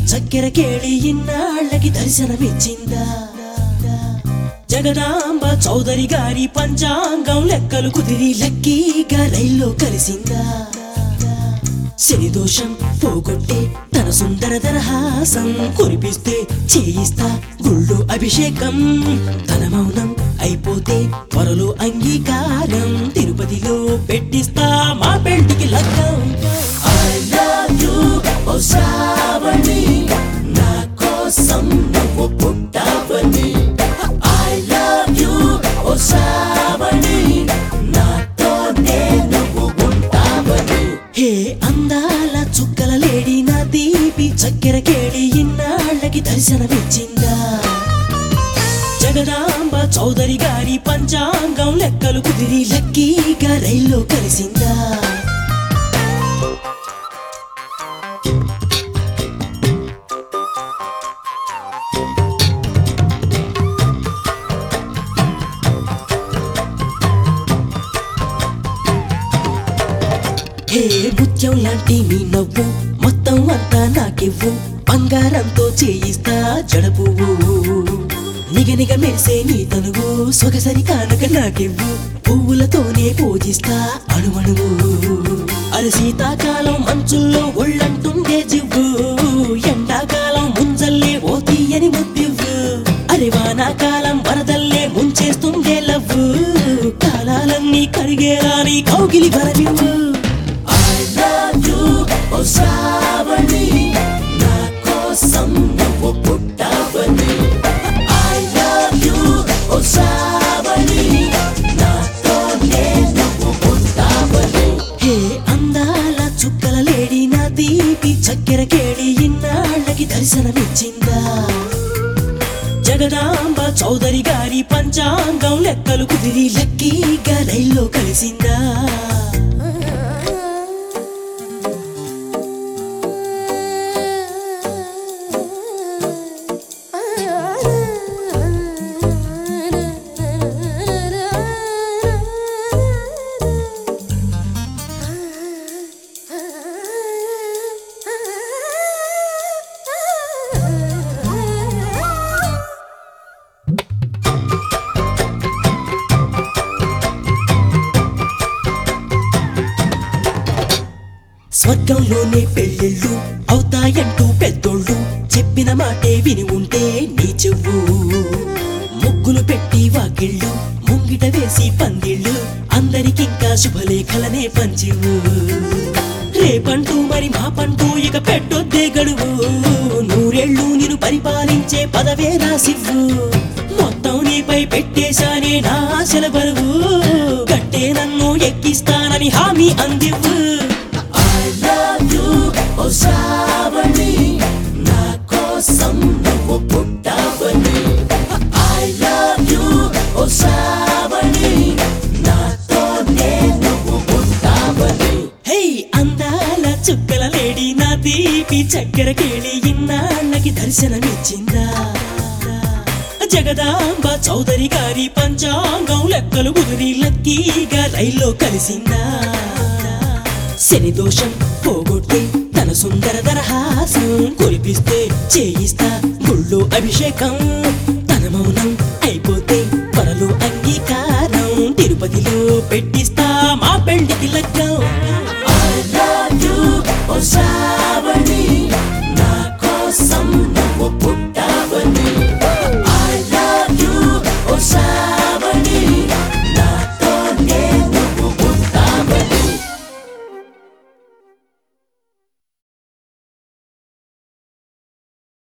చక్కెర కేళి ఇన్నాళ్ళకి దర్శనమిచ్చిందా జగదాంబ చౌదరి గారి పంచాంగం లెక్కలు కుదిరి లక్కీగా రైల్లో కలిసిందా శని దోషం పోగొట్టే తన సుందర దరహాసం కురిపిస్తే చేయిస్తా గుళ్ళు అభిషేకం తన మౌనం అయిపోతే త్వరలో అంగీకారం తిరుపతిలో పెట్టిస్తా మా పెళ్లికి లగ్గం I love you ఓ శ్రావణి నా కోసం నువ్వు పుట్టావని I love you ఓ శ్రావణి నాతోనే నువ్వు ఉంటావని హే అందాల చుక్కల లేడి నా దీపి చక్కెర కేళి ఇన్నాళ్ళకి దర్శనమిచ్చిందా జగదాంబ చౌదరి గారి పంచాంగం లెక్కలు కుదిరి లక్కీగా రైల్లో కలిసిందా హే ముత్యం లాంటి నీ నవ్వు మొత్తం అంతా నాకివ్వు బంగారంతో చేయిస్తా జడపువ్వు నిగనిగ మెరిసే నీ తనువు సొగసరి కానుక నాకివ్వు పువ్వులతోనే పూజిస్తా అణువణువు అరే శీతాకాలం మంచుల్లో ఒళ్ళంటుండే జివ్వు ఎండాకాలం ముంజల్లే ఓ తీయని ముద్దివ్వు అరే వానాకాలం వరదల్లే ముంచేస్తుండే లవ్వు కాలాలన్నీ కరిగేలా నీ కౌగిలి వరమివ్వు ఓ శ్రావణి నా కోసం నువ్వు పుట్టావని I love you ఓ శ్రావణి నాతోనే నువ్వు పుట్టావని హే అందాల చుక్కల లేడి నా దీపి చక్కెర కేళి ఇన్నాళ్ళకి దర్శనమిచ్చిందా జగదాంబ చౌదరి గారి పంచాంగం లెక్కలు కుదిరి లక్కీగా రైల్లో కలిసిందా స్వర్గంలోనే పెళ్ళిళ్ళు అవుతాయంటూ పెద్దోళ్ళు చెప్పిన మాటే విని ఉంటే నీ చెవ్వు ముగ్గులు పెట్టి వాకిళ్ళు ముంగిట వేసి పందిళ్ళు అందరికింకా శుభలేఖలనే పంచివు రేపంటూ మరి మా పంటూ ఇక పెట్టొద్దే గడువు నూరేళ్ళు నిన్ను పరిపాలించే పదవే రాసివ్వు మొత్తం నీపై పెట్టేశానే నా ఆశల బరువు గట్టే నన్ను ఎక్కిస్తానని హామీ అందివ్వు ఓ శ్రావణి నా కోసం నువ్వు పుట్టావని I love you ఓ శ్రావణి నాతోనే నువ్వు ఉంటావని హే అందాల చుక్కల లేడి నా దీపి చక్కెర కేళి ఇన్నాళ్ళకి దర్శనమిచ్చిందా జగదాంబ చౌదరి గారి పంచాంగం లెక్కలు కుదిరి లక్కీగా రైల్లో కలిసిందా శని దోషం పోగొట్టి తన సుందర దరహాసం కురిపిస్తే చేయిస్తా గుళ్ళు అభిషేకం తన మౌనం అయిపోతే త్వరలో అంగీకారం తిరుపతిలో పెట్టిస్తా మా పెళ్లికి లగ్గం I love you ఓ